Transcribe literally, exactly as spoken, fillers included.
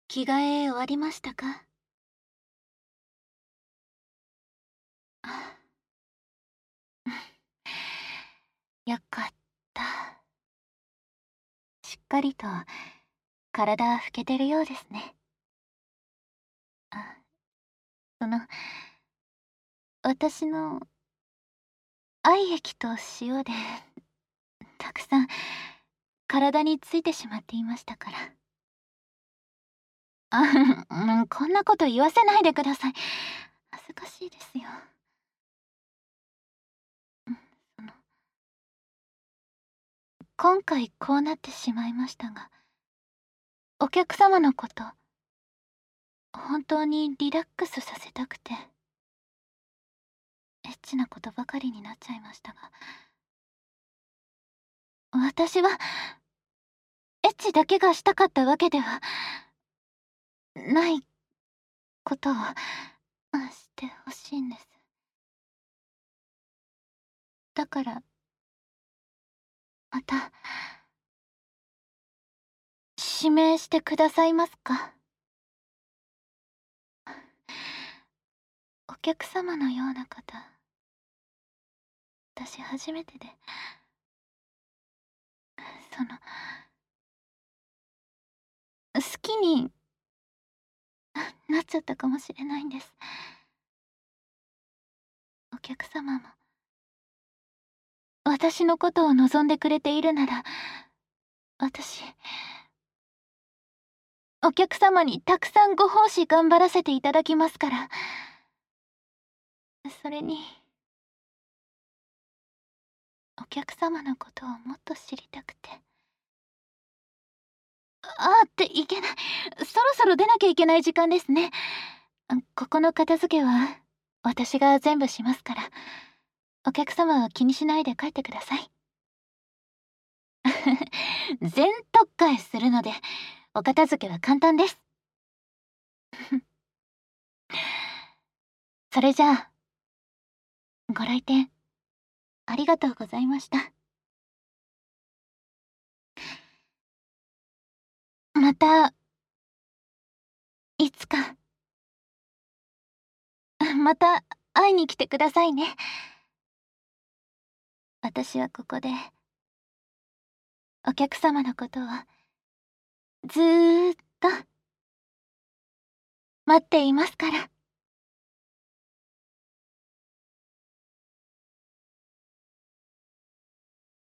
着替え終わりましたか？あ、よかった。しっかりと体拭けてるようですね。あ、その、私の愛液と塩でたくさん体についてしまっていましたから。あ、うん、こんなこと言わせないでください。恥ずかしいですよ。うん、その、今回こうなってしまいましたが、お客様のこと、本当にリラックスさせたくて、エッチなことばかりになっちゃいましたが、私はエッチだけがしたかったわけではないことを、あ、してほしいんです。だから、また、指名してくださいますか？お客様のような方、私初めてで、その、好きになっちゃったかもしれないんです。お客様も、私のことを望んでくれているなら、私、お客様にたくさんご奉仕頑張らせていただきますから。それに、お客様のことをもっと知りたくて。あーっていけない。そろそろ出なきゃいけない時間ですね。ここの片付けは私が全部しますから、お客様は気にしないで帰ってください。全特会するので、お片付けは簡単です。それじゃあ、ご来店ありがとうございました。また、いつか、また会いに来てくださいね。私はここで、お客様のことをずーっと待っていますから。